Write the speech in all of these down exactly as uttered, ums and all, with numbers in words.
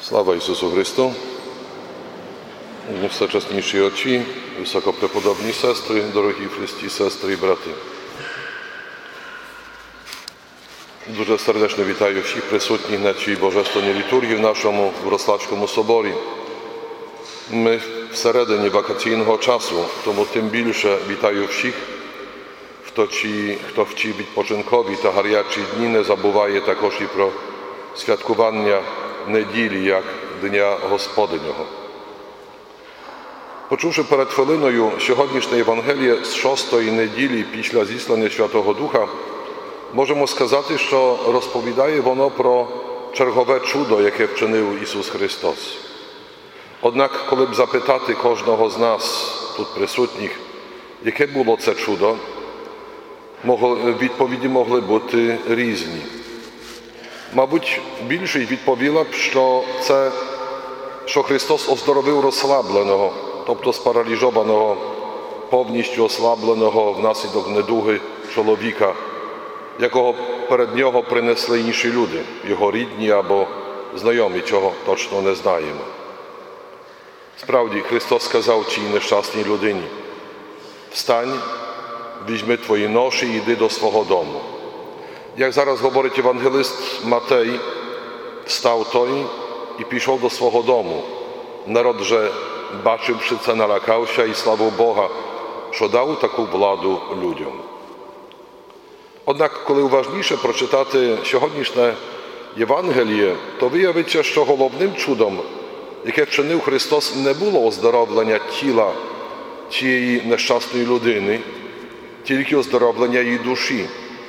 Слава Ісусу Христу! Всечесніші очі, високопреподобні сестри, дорогі в Христі сестри і брати. Дуже сердечно вітаю всіх присутніх на цій божественній літургії в нашому Вроцлавському соборі. Ми всередині вакаційного часу, тому тим більше вітаю всіх, хто, ці, хто в ці відпочинкові та гарячі дні не забуває також і про святкування неділі, як Дня Господнього. Почувши перед хвилиною сьогоднішнє Євангеліє з шостої неділі після зіслання Святого Духа, можемо сказати, що розповідає воно про чергове чудо, яке вчинив Ісус Христос. Однак, коли б запитати кожного з нас, тут присутніх, яке було це чудо, відповіді могли бути різні. Мабуть, більшість відповіла б, що це, що Христос оздоровив розслабленого, тобто спараліжованого, повністю ослабленого внаслідок недуги чоловіка, якого перед нього принесли інші люди, його рідні або знайомі, чого точно не знаємо. Справді, Христос сказав цій нещасній людині: «Встань, візьми твої ноші і йди до свого дому». Як зараз говорить євангелист Матей, встав той і пішов до свого дому. Народ же, бачивши це, налякався і славив Бога, що дав таку владу людям. Однак, коли уважніше прочитати сьогоднішнє Євангеліє, то виявиться, що головним чудом, яке вчинив Христос, не було оздоровлення тіла цієї нещасної людини, тільки оздоровлення її душі.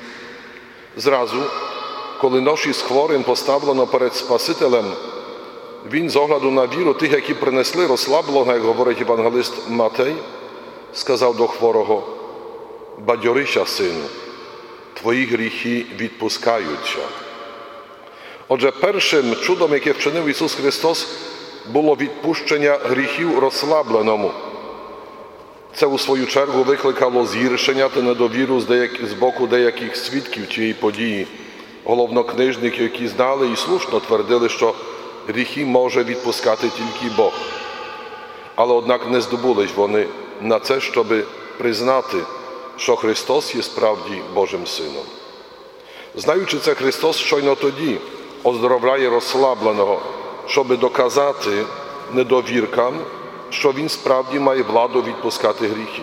Зразу, коли ноші з хворим поставлено перед Спасителем, він з огляду на віру тих, які принесли розслабленого, як говорить євангелист Матей, сказав до хворого: «Бадьорися, сину, твої гріхи відпускаються». Отже, першим чудом, яке вчинив Ісус Христос, було відпущення гріхів розслабленому. Це, у свою чергу, викликало згіршення та недовіру з, деяк... з боку деяких свідків цієї події, головнокнижників, які знали і слушно твердили, що гріхи може відпускати тільки Бог. Але, однак, не здобулись вони на це, щоб признати, що Христос є справді Божим Сином. Знаючи це, Христос щойно тоді оздоровляє розслабленого, щоб доказати недовіркам, що Він справді має владу відпускати гріхи.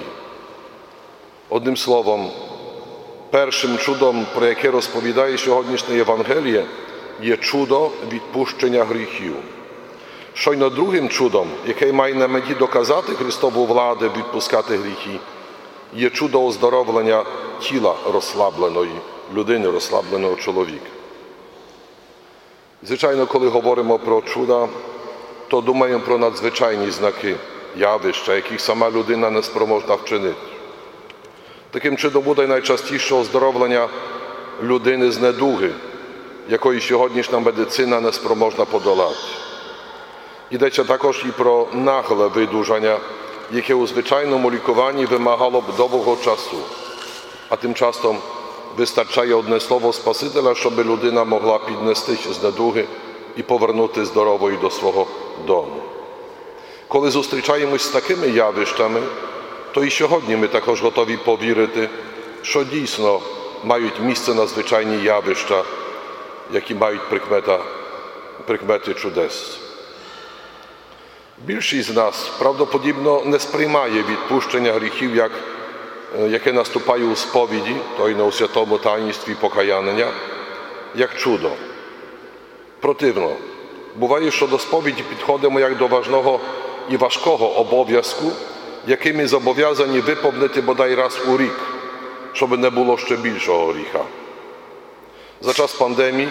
Одним словом, першим чудом, про яке розповідає сьогоднішнє Євангеліє, є чудо відпущення гріхів. Щойно другим чудом, яке має на меті доказати Христову владу відпускати гріхи, є чудо оздоровлення тіла розслабленої людини, розслабленого чоловіка. Звичайно, коли говоримо про чуда, то думаємо про надзвичайні знаки, явища, яких сама людина не спроможна вчинити. Таким чином буде найчастіше оздоровлення людини з недуги, якої сьогоднішня медицина не спроможна подолати. Йдеться також і про нагле видужання, яке у звичайному лікуванні вимагало б довгого часу. А тим часом вистачає одне слово Спасителя, щоб людина могла піднестись з недуги і повернути здоровою до свого дому. Коли зустрічаємось з такими явищами, то і сьогодні ми також готові повірити, що дійсно мають місце надзвичайні явища, які мають прикмета, прикмети чудес. Більшість з нас, правдоподібно, не сприймає відпущення гріхів, як, яке наступає у сповіді, то й на у святому таїнстві покаяння, як чудо. Противно, буває, що до сповіді підходимо як до важного і важкого обов'язку, який ми зобов'язані виповнити бодай раз у рік, щоб не було ще більшого гріха. За час пандемії,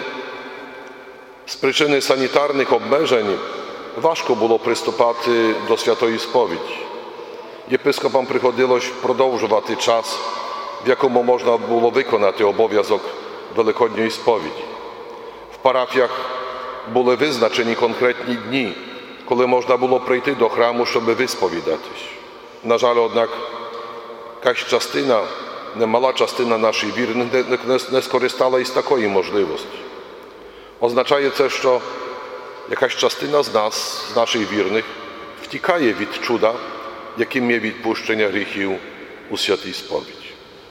з причини санітарних обмежень, важко було приступати до святої сповіді. Єпископам приходилось продовжувати час, в якому можна було виконати обов'язок Великодньої сповіді. В парафіях були визначені конкретні дні, коли можна було прийти до храму, щоб висповідатись. На жаль, однак, якась частина, немала частина нашої віри не, не, не скористала із такої можливості. Означає це, що jakaś частина з нас, з наших вірних, втікає від чуда, яким є відпущення гріхів у святій сповіді.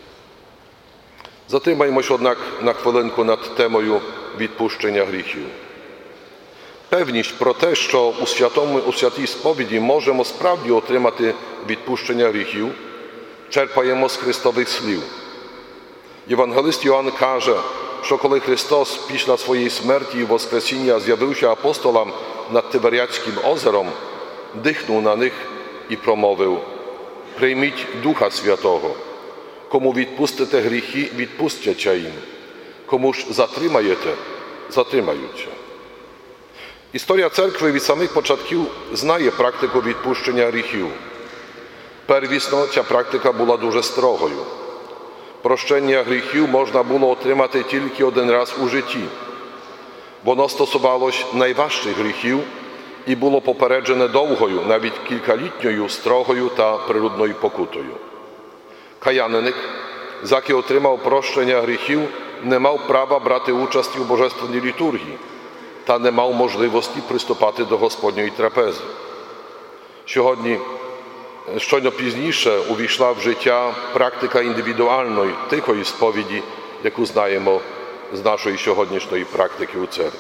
Затримаємось, однак, на хвилинку над темою відпущення гріхів. Певність про те, що у, святому, у святій сповіді можемо справді отримати відпущення гріхів, черпаємо з Христових слів. Євангелист Йоанн каже, що коли Христос після своєї смерті і воскресіння з'явився апостолам над Тиверіадським озером, дихнув на них і промовив: «Прийміть Духа Святого, кому відпустите гріхи, відпустяться їм, кому ж затримаєте, затримаються». Історія церкви від самих початків знає практику відпущення гріхів. Первісно ця практика була дуже строгою. Прощення гріхів можна було отримати тільки один раз у житті. Воно стосувалось найважчих гріхів і було попереджене довгою, навіть кількалітньою строгою та прилюдною покутою. Каяниник, заки отримав прощення гріхів, не мав права брати участь у божественній літургії та не мав можливості приступати до Господньої трапези. Сьогодні, щойно пізніше, увійшла в життя практика індивідуальної, тихої сповіді, яку знаємо з нашої сьогоднішньої практики у церкві.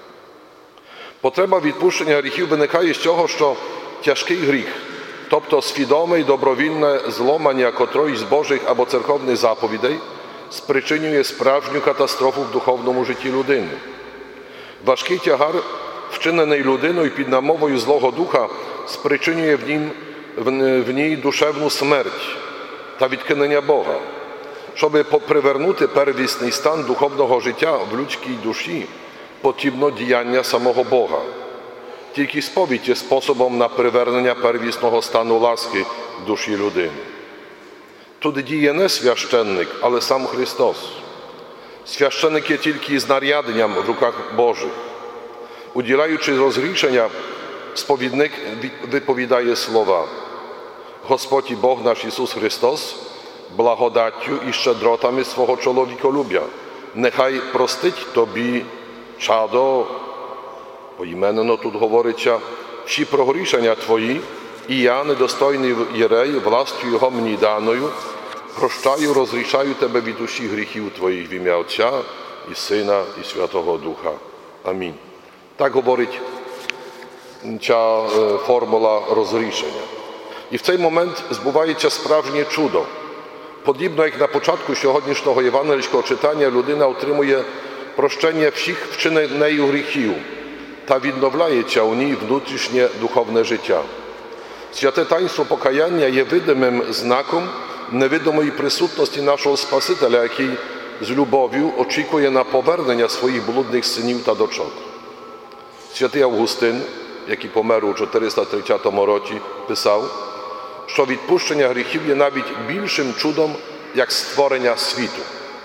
Потреба відпущення гріхів виникає з того, що тяжкий гріх, тобто свідоме і добровільне зломання котроїсь з Божих або церковних заповідей, спричинює справжню катастрофу в духовному житті людини. Важкий тягар, вчинений людиною під намовою Злого Духа, спричинює в, нім, в ній душевну смерть та відкинення Бога. Щоби привернути первісний стан духовного життя в людській душі, потрібно діяння самого Бога. Тільки сповідь є способом на привернення первісного стану ласки в душі людини. Тут діє не священник, але сам Христос. Священник є тільки знаряддям в руках Божих. Уділяючи розрішення, сповідник виповідає слова: «Господь і Бог наш Ісус Христос, благодаттю і щедротами свого чоловіколюбя, нехай простить тобі, чадо», поіменено тут говориться, «всі прогрішення твої, і я, недостойний єрей, властю Його мені даною, прощаю, розрішаю тебе від усіх гріхів твоїх в ім'я Отця і Сина і Святого Духа. Амінь». Так говорить ця формула розрішення. І в цей момент збувається справжнє чудо. Подібно як на початку сьогоднішнього євангельського читання, людина отримує прощення всіх вчинених нею гріхів та відновляється у ній внутрішнє духовне життя. Святе таїнство покаяння є видимим знаком невидимої присутності нашого Спасителя, який з любов'ю очікує на повернення своїх блудних синів та дочок. Святий Августин, який помер у чотириста тридцятому році, писав, що відпущення гріхів є навіть більшим чудом, як створення світу.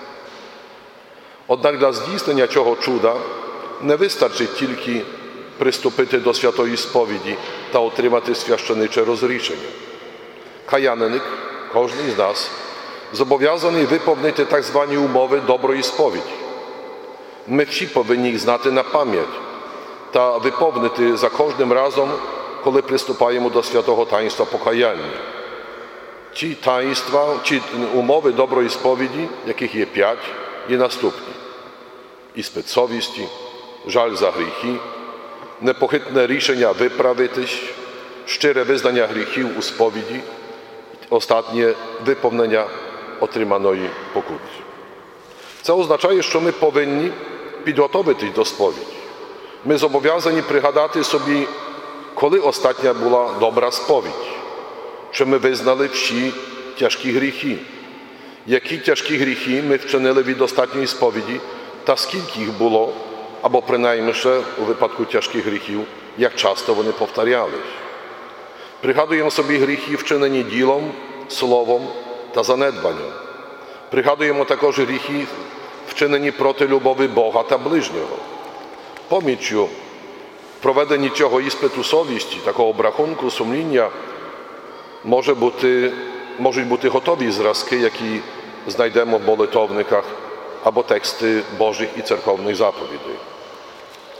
Однак для здійснення цього чуда не вистачить тільки приступити до святої сповіді та отримати священиче розрішення. Каяниник, кожен із нас, зобов'язаний виповнити так звані умови доброї сповіді. Ми всі повинні їх знати на пам'ять та виповнити за кожним разом, коли приступаємо до святого таїнства покаяння. Ці таїнства, ці умови доброї сповіді, яких є п'ять, є наступні: іспит совісті, жаль за гріхи, непохитне рішення виправитись, щире визнання гріхів у сповіді, останнє виповнення отриманої покути. Це означає, що ми повинні підготовитись до сповіді. Ми зобов'язані пригадати собі, коли остання була добра сповідь, чи ми визнали всі тяжкі гріхи, які тяжкі гріхи ми вчинили від останньої сповіді, та скільки їх було, або принаймні ще у випадку тяжких гріхів, як часто вони повторялись. Пригадуємо собі гріхи, вчинені ділом, словом та занедбанням. Пригадуємо також гріхи, вчинені проти любові Бога та ближнього. Поміччю в проведенні цього іспиту совісті, такого обрахунку, сумління, може бути, можуть бути готові зразки, які знайдемо в молитовниках, або тексти Божих і церковних заповідей.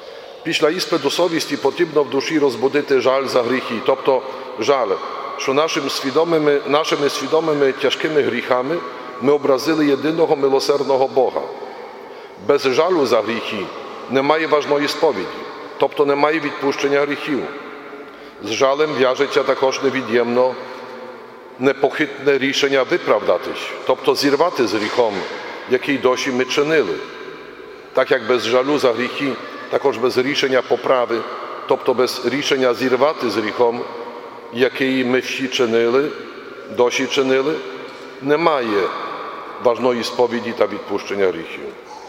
Після іспиту совісті потрібно в душі розбудити жаль за гріхи, тобто жаль, що нашим свідомими, нашими свідомими тяжкими гріхами ми образили єдиного милосердного Бога. Без жалю за гріхи немає важної сповіді, тобто немає відпущення гріхів. З жалем в'яжеться також невід'ємно непохитне рішення виправдатись, тобто зірвати з гріхом, який досі ми чинили. Так як без жалю за гріхи, також без рішення поправи, тобто без рішення зірвати з гріхом, який ми всі чинили, досі чинили, немає важної сповіді та відпущення гріхів.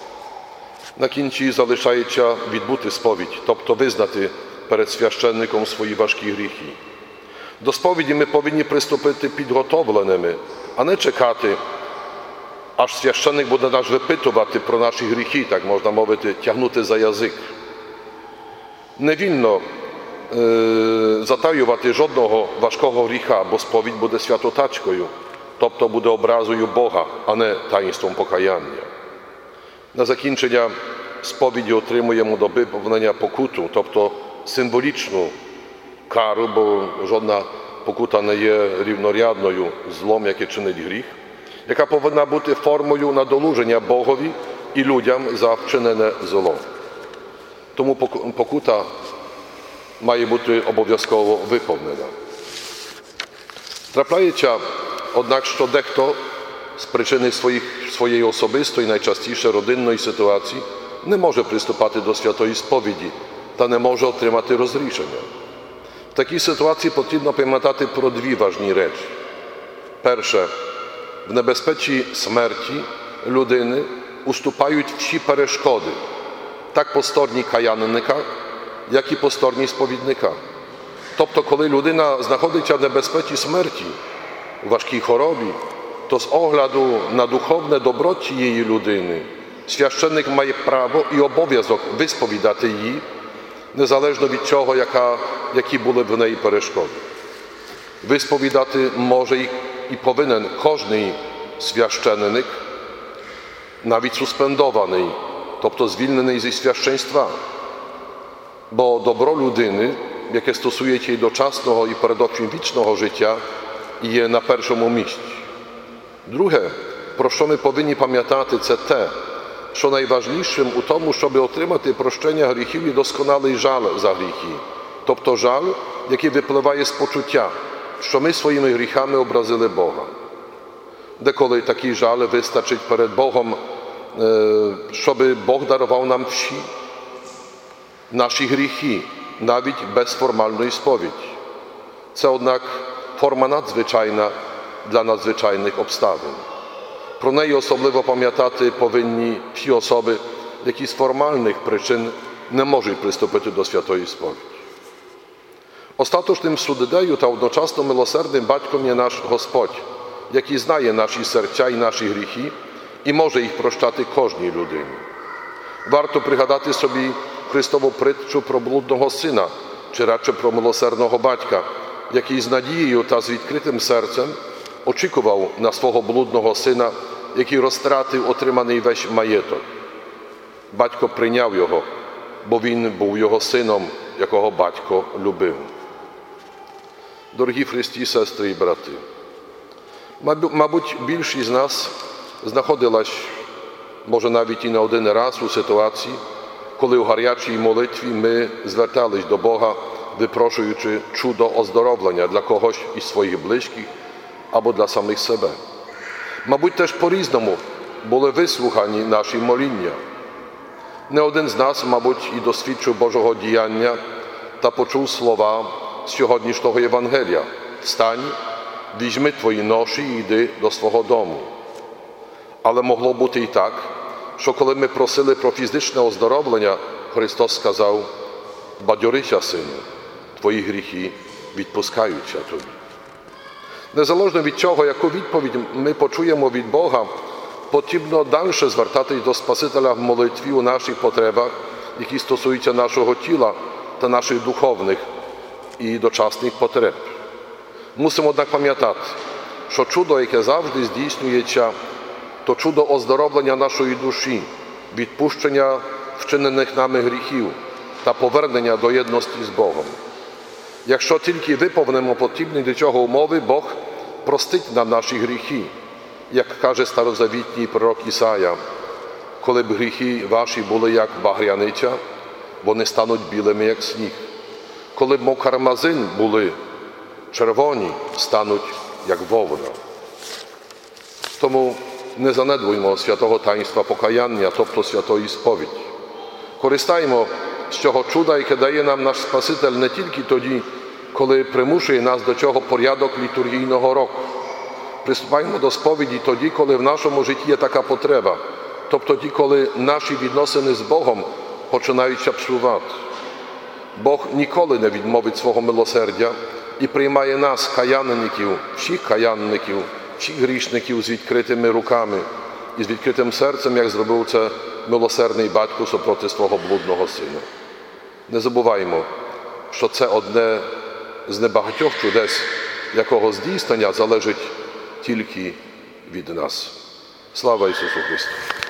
На кінці залишається відбути сповідь, тобто визнати перед священником свої важкі гріхи. До сповіді ми повинні приступити підготовленими, а не чекати, аж священник буде нас випитувати про наші гріхи, так можна мовити, тягнути за язик. Не вільно е, затаювати жодного важкого гріха, бо сповідь буде святотачкою, тобто буде образою Бога, а не таїнством покаяння. На закінчення сповіді отримуємо до виповнення покуту, тобто символічну кару, бо жодна покута не є рівнорядною злом, яке чинить гріх, яка повинна бути формою надолуження Богові і людям за вчинене зло. Тому покута має бути обов'язково виповнена. Трапляється, однак, що дехто з причини своїх, своєї особистої, найчастіше родинної ситуації, не може приступати до святої сповіді та не може отримати розрішення. В такій ситуації потрібно пам'ятати про дві важні речі. Перше, в небезпечі смерті людини уступають всі перешкоди, так по стороні каянника, як і по стороні сповідника. Тобто, коли людина знаходиться в небезпеці смерті, у важкій хворобі, то з огляду на духовне добро цієї людини священник має право і обов'язок висповідати її, незалежно від того, яка, які були в неї перешкоди. Висповідати може і повинен кожний священник, навіть суспендований, тобто звільнений зі священства. Бо добро людини, яке стосується і дочасного, і передовсім вічного життя, є на першому місці. Друге, про що ми повинні пам'ятати, це те, що найважливішим у тому, щоб отримати прощення гріхів і досконалий жаль за гріхи. Тобто жаль, який випливає з почуття, що ми своїми гріхами образили Бога. Деколи такий жаль вистачить перед Богом, щоб Бог дарував нам всі наші гріхи, навіть без формальної сповіді. Це, однак, форма надзвичайна для надзвичайних обставин. Про неї особливо пам'ятати повинні всі особи, які з формальних причин не можуть приступити до святої сповіді. Остаточним суддею та одночасно милосердним батьком є наш Господь, який знає наші серця і наші гріхи і може їх прощати кожній людині. Варто пригадати собі Христову притчу про блудного сина, чи радше про милосердного батька, який з надією та з відкритим серцем очікував на свого блудного сина, який розтратив отриманий весь маєток. Батько прийняв його, бо він був його сином, якого батько любив. Дорогі в Христі, сестри і брати, мабуть, більшість з нас знаходилась, може навіть і не один раз у ситуації, коли у гарячій молитві ми звертались до Бога, випрошуючи чудо оздоровлення для когось із своїх близьких або для самих себе. Мабуть, теж по-різному були вислухані наші моління. Не один з нас, мабуть, і досвідчив Божого діяння та почув слова сьогоднішнього Євангелія: «Встань, візьми твої ноші і йди до свого дому». Але могло бути і так, що коли ми просили про фізичне оздоровлення, Христос сказав: «Бадьорися, сину, твої гріхи відпускаються тобі». Незалежно від цього, яку відповідь ми почуємо від Бога, потрібно далі звертатись до Спасителя в молитві у наших потребах, які стосуються нашого тіла та наших духовних і дочасних потреб. Мусимо, однак, пам'ятати, що чудо, яке завжди здійснюється, то чудо оздоровлення нашої душі, відпущення вчинених нами гріхів та повернення до єдності з Богом. Якщо тільки виповнимо потрібні для цього умови, Бог простить нам наші гріхи, як каже старозавітній пророк Ісая. Коли б гріхи ваші були як багряниця, вони стануть білими, як сніг. Коли б мов кармазин були червоні, стануть як вовна. Тому не занедбуймо святого таїнства покаяння, тобто святої сповіді. Користаймо з цього чуда, яке дає нам наш Спаситель не тільки тоді, коли примушує нас до цього порядок літургійного року. Приступаймо до сповіді тоді, коли в нашому житті є така потреба, тобто тоді, коли наші відносини з Богом починають псувати. Бог ніколи не відмовить свого милосердя і приймає нас, каянників, всіх каянників, всіх грішників з відкритими руками і з відкритим серцем, як зробив це милосердний батько супроти свого блудного сина. Не забуваймо, що це одне з небагатьох чудес, якого здійснення залежить тільки від нас. Слава Ісусу Христу!